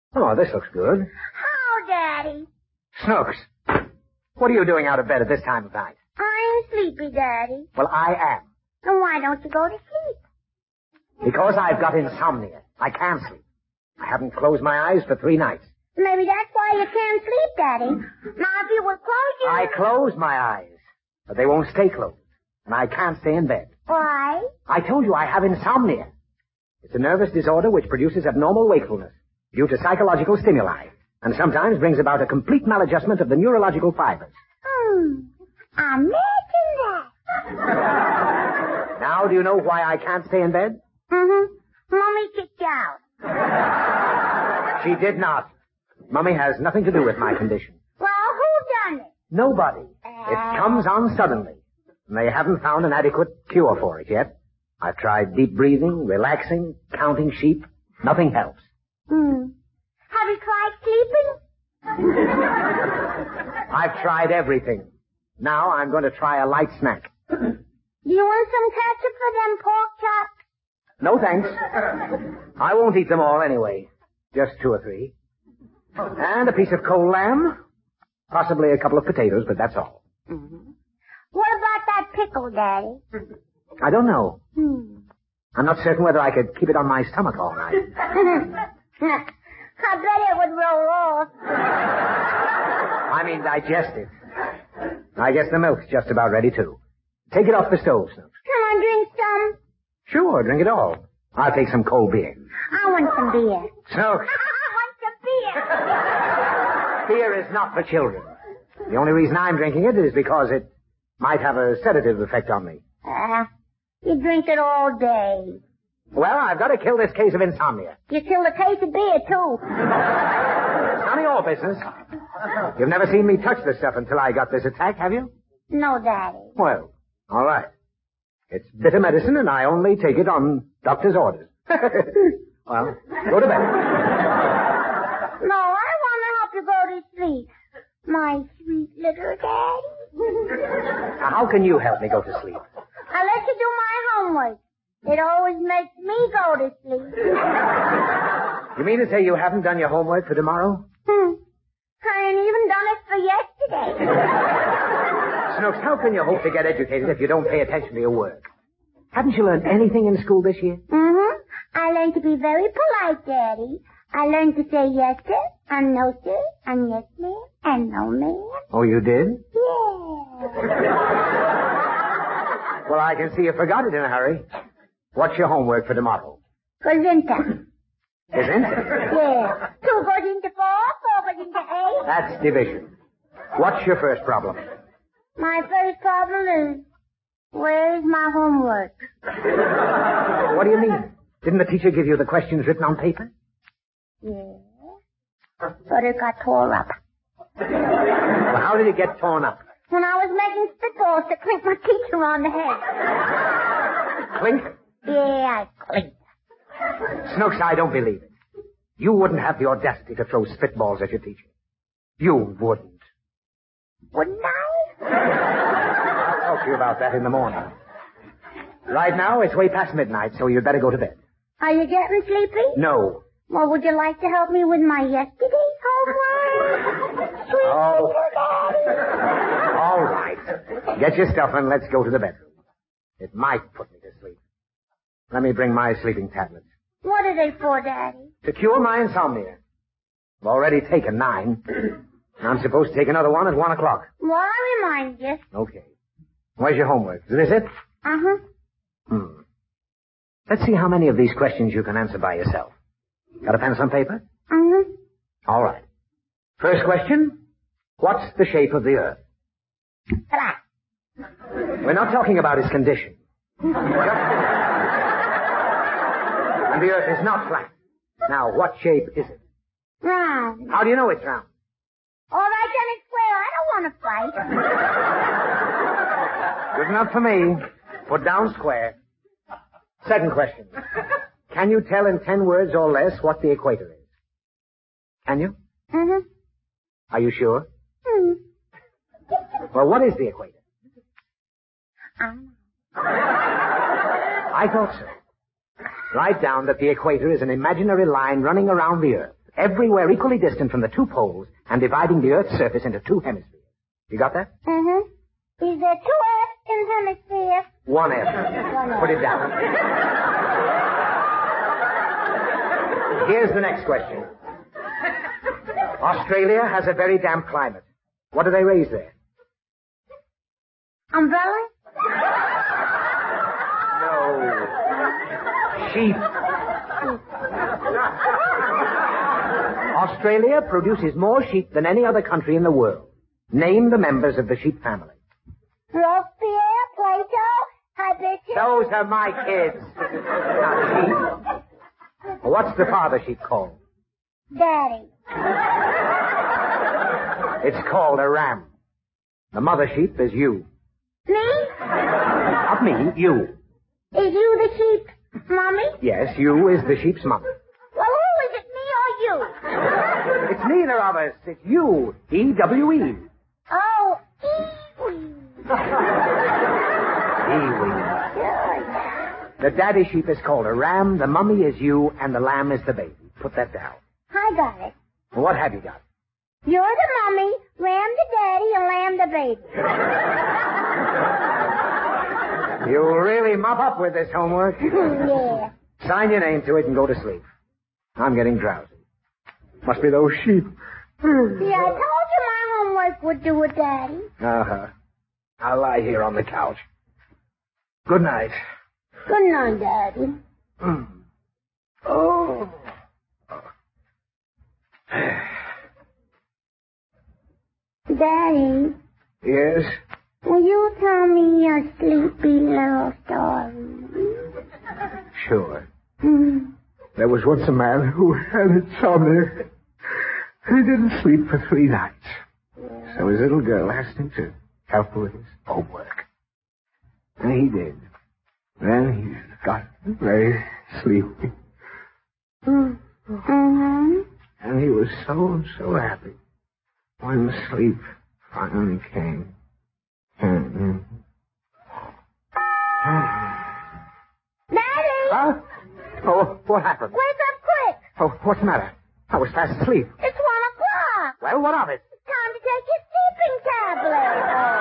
Oh, this looks good. How, Daddy? Snooks, what are you doing out of bed at this time of night? I'm sleepy, Daddy. Well, I am. Then why don't you go to sleep? Because I've got insomnia. I can't sleep. I haven't closed my eyes for 3 nights. Maybe that's why you can't sleep, Daddy. Now, if you would close your... I close my eyes, but they won't stay closed. And I can't stay in bed. Why? I told you I have insomnia. It's a nervous disorder which produces abnormal wakefulness due to psychological stimuli, and sometimes brings about a complete maladjustment of the neurological fibers. Imagine that. Now, do you know why I can't stay in bed? Mm-hmm. Mommy kicked you out. She did not. Mummy has nothing to do with my condition. Well, who done it? Nobody. It comes on suddenly, and they haven't found an adequate cure for it yet. I've tried deep breathing, relaxing, counting sheep. Nothing helps. Have you tried sleeping? I've tried everything. Now I'm going to try a light snack. Do you want some ketchup for them pork chops? No, thanks. I won't eat them all anyway. Just 2 or 3. And a piece of cold lamb. Possibly a couple of potatoes, but that's all. What about that pickle, Daddy? I don't know. I'm not certain whether I could keep it on my stomach all night. I bet it would roll off. I mean digest it. I guess the milk's just about ready, too. Take it off the stove, Snooks. Can I drink some? Sure, drink it all. I'll take some cold beer. I want some beer. Snooks, I want some beer. beer is not for children. The only reason I'm drinking it is because it might have a sedative effect on me. You drink it all day. Well, I've got to kill this case of insomnia. You killed a case of beer, too. It's none of your business. You've never seen me touch the stuff until I got this attack, have you? No, Daddy. Well, all right. It's bitter medicine, and I only take it on doctor's orders. Well, go to bed. No, I want to help you go to sleep. My sweet little Daddy. Now, how can you help me go to sleep? I let you do my homework. It always makes me go to sleep. You mean to say you haven't done your homework for tomorrow? I ain't even done it for yesterday. Snooks, how can you hope to get educated if you don't pay attention to your work? Haven't you learned anything in school this year? I learned to be very polite, Daddy. I learned to say yes, sir, and no, sir, and yes, ma'am, and no, ma'am. Oh, you did? Yeah. Well, I can see you forgot it in a hurry. What's your homework for tomorrow? Gazinta. Gazinta? Yeah. 2 goes into 4, 4 goes into 8. That's division. What's your first problem? My first problem is, where's my homework? What do you mean? Didn't the teacher give you the questions written on paper? Yeah. But it got tore up. Well, how did it get torn up? When I was making spitballs to clink my teacher on the head. Clink? Yeah, I clinked. Snooks, I don't believe it. You wouldn't have the audacity to throw spitballs at your teacher. You wouldn't. Wouldn't I? I'll talk to you about that in the morning. Right now, it's way past midnight, so you'd better go to bed. Are you getting sleepy? No. Well, would you like to help me with my yesterday's homework? Sweet little Daddy. All right. Get your stuff and let's go to the bedroom. It might put me to sleep. Let me bring my sleeping tablets. What are they for, Daddy? To cure my insomnia. I've already taken 9. And I'm supposed to take another one at 1 o'clock. Well, I remind you. Okay. Where's your homework? Is this it? Let's see how many of these questions you can answer by yourself. Got a pencil and paper? All right. First question. What's the shape of the Earth? Flat. We're not talking about its condition. And the Earth is not flat. Now, what shape is it? Round. How do you know it's round? All right, then it's square. I don't want to fight. Good enough for me. Put down square. Second question. Can you tell in 10 words or less what the equator is? Can you? Are you sure? Well, what is the equator? I thought so. Write down that the equator is an imaginary line running around the Earth, everywhere equally distant from the two poles and dividing the Earth's surface into two hemispheres. You got that? Mm-hmm. Is there two Earths in hemisphere? One F. Put it down. Here's the next question. Australia has a very damp climate. What do they raise there? Umbrella? No. Sheep. Australia produces more sheep than any other country in the world. Name the members of the sheep family. Robespierre, Plato, Hibiscus. Those are my kids. Not sheep. What's the father sheep called? Daddy. It's called a ram. The mother sheep is you. Me? Not me, you. Is you the sheep, Mommy? Yes, you is the sheep's mother. Well, who is it, me or you? It's neither of us. It's you. E-W-E. Oh, Ewee. Ewee. The daddy sheep is called a ram, the mummy is you, and the lamb is the baby. Put that down. I got it. What have you got? You're the mummy, ram the daddy, and lamb the baby. You'll really mop up with this homework. Yeah. Sign your name to it and go to sleep. I'm getting drowsy. Must be those sheep. See, I told you my homework would do it, Daddy. Uh-huh. I'll lie here on the couch. Good night. Good night, Daddy. Oh. Daddy, Yes? will you tell me a sleepy little story? Sure. There was once a man who had insomnia. He didn't sleep for 3 nights. So his little girl asked him to help with his homework. And he did. Then he got very sleepy. Mm-hmm. And he was so happy when sleep finally came. Daddy! Huh? Oh, what happened? Wake up quick! Oh, what's the matter? I was fast asleep. It's 1 o'clock. Well, what of it? Time to take your sleeping tablet.